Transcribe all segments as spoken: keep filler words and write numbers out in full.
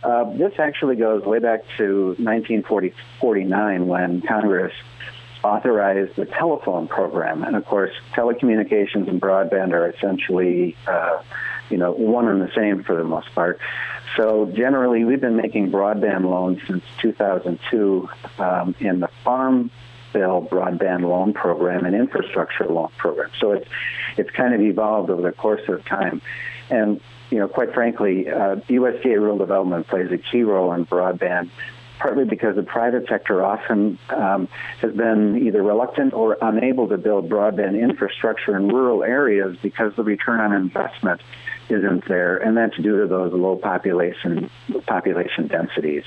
Uh, this actually goes way back to nineteen forty-nine when Congress authorized the telephone program. And of course, telecommunications and broadband are essentially, uh, you know, one and the same for the most part. So generally, we've been making broadband loans since two thousand two um, in the Farm Bill broadband loan program and infrastructure loan program. So it's it's kind of evolved over the course of time. And, you know, quite frankly, uh, U S D A rural development plays a key role in broadband, partly because the private sector often um, has been either reluctant or unable to build broadband infrastructure in rural areas because the return on investment isn't there, and that's due to those low population population densities.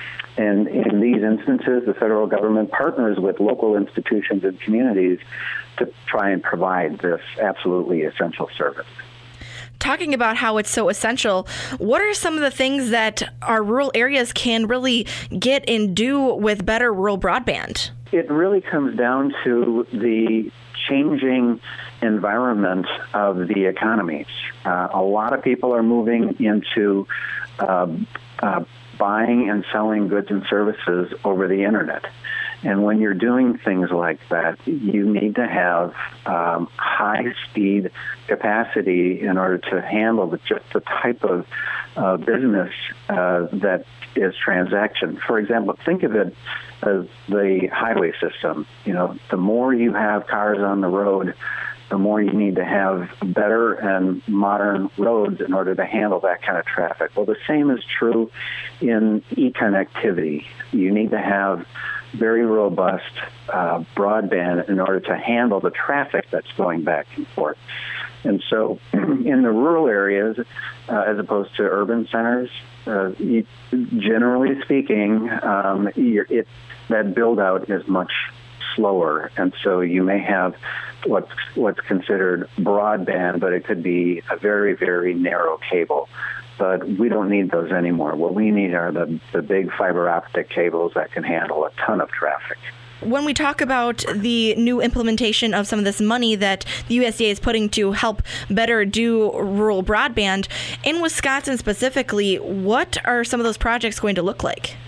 And in these instances, the federal government partners with local institutions and communities to try and provide this absolutely essential service. Talking about how it's so essential, what are some of the things that our rural areas can really get and do with better rural broadband? It really comes down to the changing environment of the economies. Uh, a lot of people are moving into uh, uh, buying and selling goods and services over the internet. And when you're doing things like that, you need to have um, high-speed capacity in order to handle the, just the type of uh, business uh, that is transaction. For example, think of it as the highway system. You know, the more you have cars on the road, the more you need to have better and modern roads in order to handle that kind of traffic. Well, the same is true in e-connectivity. You need to have very robust uh, broadband in order to handle the traffic that's going back and forth. And so in the rural areas, uh, as opposed to urban centers, uh, you, generally speaking, um, you're, it, that build-out is much slower. And so you may have what's, what's considered broadband, but it could be a very, very narrow cable. But we don't need those anymore. What we need are the, the big fiber optic cables that can handle a ton of traffic. When we talk about the new implementation of some of this money that the U S D A is putting to help better do rural broadband, in Wisconsin specifically, what are some of those projects going to look like?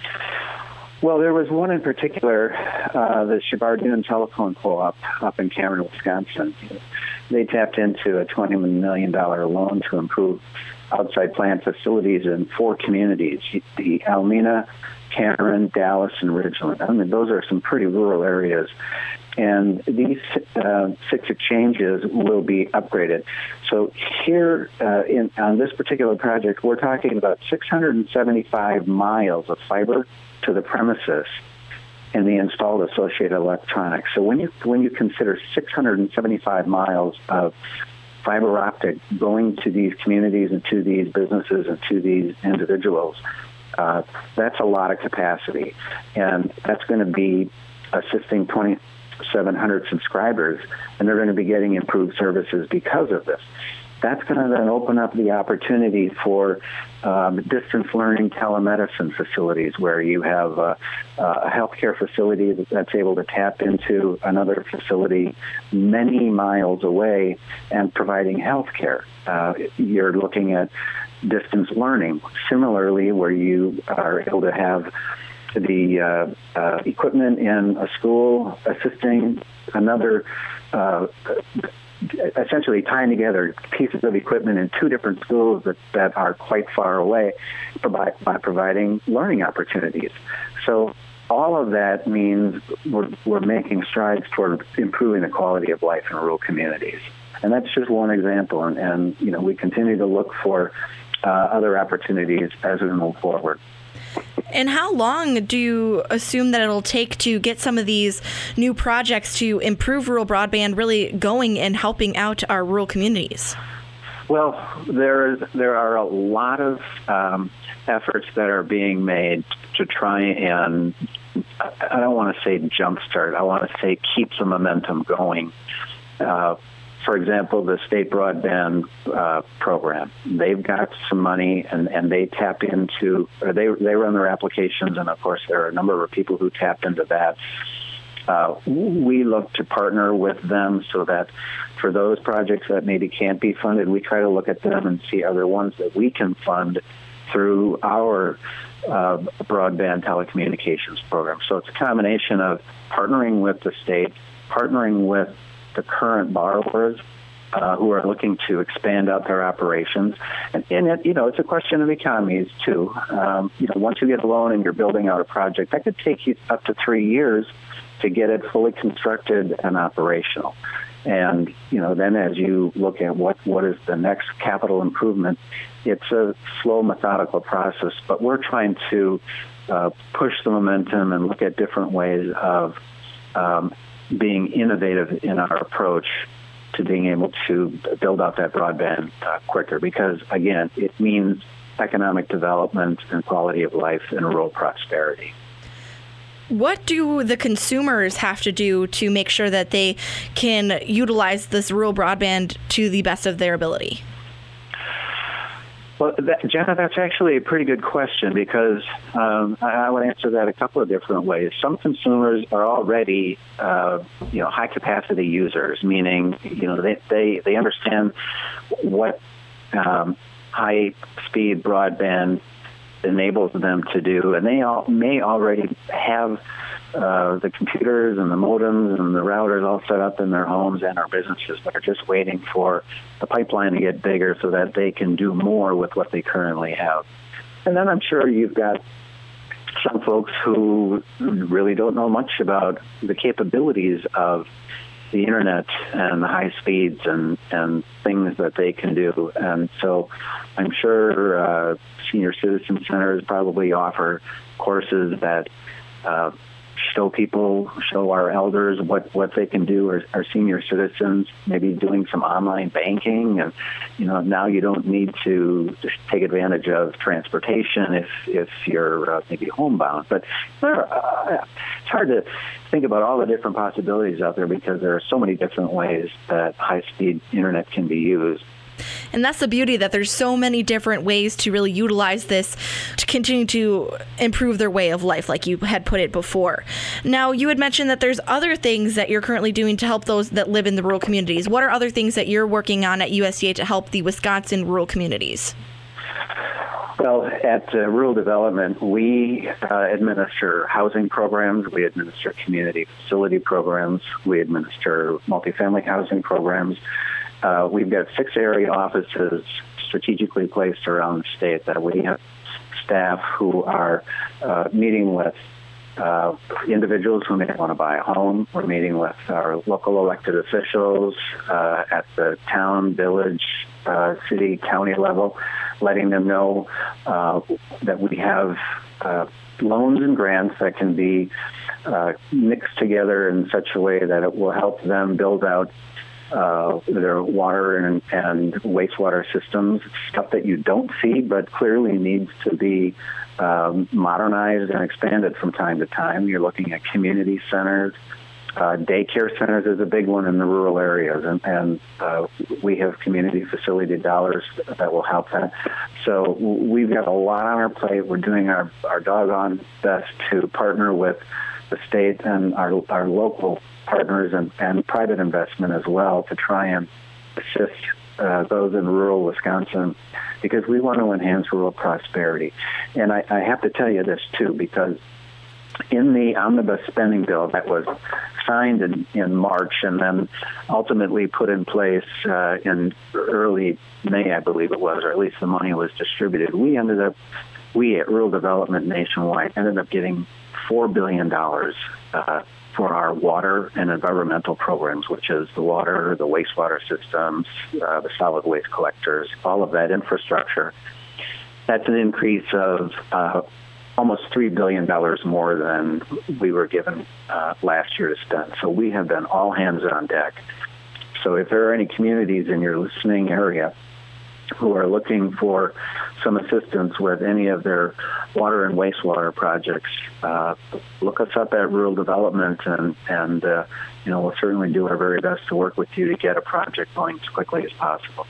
Well, there was one in particular, uh, the Shibardune Telephone Co-op up in Cameron, Wisconsin. They tapped into a twenty million dollars loan to improve outside plant facilities in four communities, the Almena, Cameron, Dallas, and Ridgeland. I mean, those are some pretty rural areas. And these uh, six exchanges will be upgraded. So here uh, in, on this particular project, we're talking about six hundred seventy-five miles of fiber to the premises and the installed associated electronics. So when you when you consider six hundred seventy-five miles of fiber optic going to these communities and to these businesses and to these individuals, uh, that's a lot of capacity. And that's going to be assisting twenty-seven hundred subscribers, and they're going to be getting improved services because of this. That's going to then open up the opportunity for um, distance learning telemedicine facilities where you have uh, a healthcare facility that's able to tap into another facility many miles away and providing healthcare. Uh, you're looking at distance learning. Similarly, where you are able to have the uh, uh, equipment in a school assisting another uh, essentially tying together pieces of equipment in two different schools that, that are quite far away by, by providing learning opportunities. So all of that means we're, we're making strides toward improving the quality of life in rural communities. And that's just one example. And, and you know, we continue to look for uh, other opportunities as we move forward. And how long do you assume that it'll take to get some of these new projects to improve rural broadband really going and helping out our rural communities? Well, there is there are a lot of um, efforts that are being made to try and, I don't want to say jumpstart, I want to say keep the momentum going. Uh, For example, the state broadband uh, program, they've got some money and, and they tap into, or they they run their applications, and of course there are a number of people who tapped into that. Uh, we look to partner with them so that for those projects that maybe can't be funded, we try to look at them and see are there ones that we can fund through our uh, broadband telecommunications program. So it's a combination of partnering with the state, partnering with the current borrowers uh, who are looking to expand out their operations. And, and it, you know, it's a question of economies, too. Um, you know, once you get a loan and you're building out a project, that could take you up to three years to get it fully constructed and operational. And, you know, then as you look at what, what is the next capital improvement, it's a slow, methodical process. But we're trying to uh, push the momentum and look at different ways of um, being innovative in our approach to being able to build out that broadband uh, quicker. Because, again, it means economic development and quality of life and rural prosperity. What do the consumers have to do to make sure that they can utilize this rural broadband to the best of their ability? Well, that, Jenna, that's actually a pretty good question because um, I, I would answer that a couple of different ways. Some consumers are already, uh, you know, high-capacity users, meaning, you know, they they, they understand what um, high-speed broadband enables them to do, and they all may already have uh, the computers and the modems and the routers all set up in their homes and our businesses, but are just waiting for the pipeline to get bigger so that they can do more with what they currently have. And then I'm sure you've got some folks who really don't know much about the capabilities of the internet and the high speeds and, and things that they can do. And so I'm sure uh, senior citizen centers probably offer courses that uh, show people, show our elders what, what they can do, or our senior citizens maybe doing some online banking. And, you know, now you don't need to just take advantage of transportation if, if you're uh, maybe homebound. But there, uh, it's hard to think about all the different possibilities out there because there are so many different ways that high-speed internet can be used. And that's the beauty, that there's so many different ways to really utilize this to continue to improve their way of life, like you had put it before. Now, you had mentioned that there's other things that you're currently doing to help those that live in the rural communities. What are other things that you're working on at U S D A to help the Wisconsin rural communities? Well, at uh, Rural Development, we uh, administer housing programs, we administer community facility programs, we administer multifamily housing programs. Uh, we've got six area offices strategically placed around the state that we have staff who are uh, meeting with uh, individuals who may want to buy a home. We're meeting with our local elected officials uh, at the town, village, uh, city, county level, letting them know uh, that we have uh, loans and grants that can be uh, mixed together in such a way that it will help them build out Uh, their water and, and wastewater systems, stuff that you don't see but clearly needs to be um, modernized and expanded from time to time. You're looking at community centers. Uh, daycare centers is a big one in the rural areas, and, and uh, we have community facility dollars that will help that. So we've got a lot on our plate. We're doing our, our doggone best to partner with the state and our, our local partners and, and private investment as well to try and assist uh, those in rural Wisconsin, because we want to enhance rural prosperity. And I, I have to tell you this, too, because in the omnibus spending bill that was signed in, in March and then ultimately put in place uh, in early May, I believe it was, or at least the money was distributed, we ended up, we at Rural Development Nationwide ended up getting four billion dollars uh, for our water and environmental programs, which is the water, the wastewater systems, uh, the solid waste collectors, all of that infrastructure. That's an increase of uh, almost three billion dollars more than we were given uh, last year to spend. So we have been all hands on deck. So if there are any communities in your listening area who are looking for some assistance with any of their water and wastewater projects, uh, look us up at Rural Development, and, and uh, you know, we'll certainly do our very best to work with you to get a project going as quickly as possible.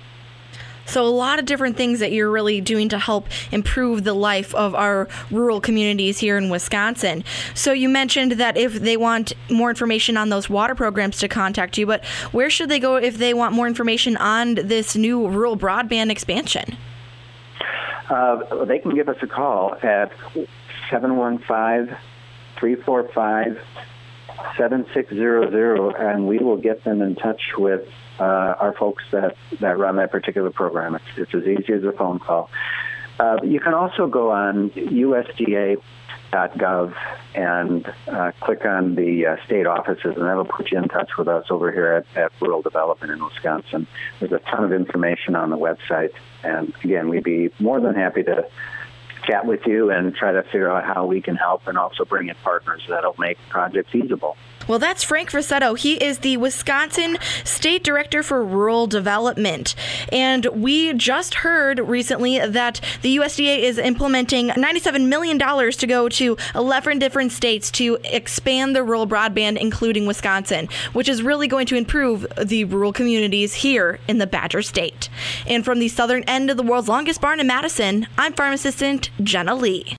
So a lot of different things that you're really doing to help improve the life of our rural communities here in Wisconsin. So you mentioned that if they want more information on those water programs to contact you, but where should they go if they want more information on this new rural broadband expansion? Uh, they can give us a call at seven one five, three four five, seven six zero zero, and we will get them in touch with uh, our folks that, that run that particular program. It's, it's as easy as a phone call. Uh, you can also go on U S D A dot gov and uh, click on the uh, state offices, and that'll put you in touch with us over here at, at Rural Development in Wisconsin. There's a ton of information on the website, and again, we'd be more than happy to chat with you and try to figure out how we can help and also bring in partners that'll make projects feasible. Well, that's Frank Frassetto. He is the Wisconsin State Director for Rural Development. And we just heard recently that the U S D A is implementing ninety-seven million dollars to go to eleven different states to expand the rural broadband, including Wisconsin, which is really going to improve the rural communities here in the Badger State. And from the southern end of the world's longest barn in Madison, I'm Farm Assistant Jenna Lee.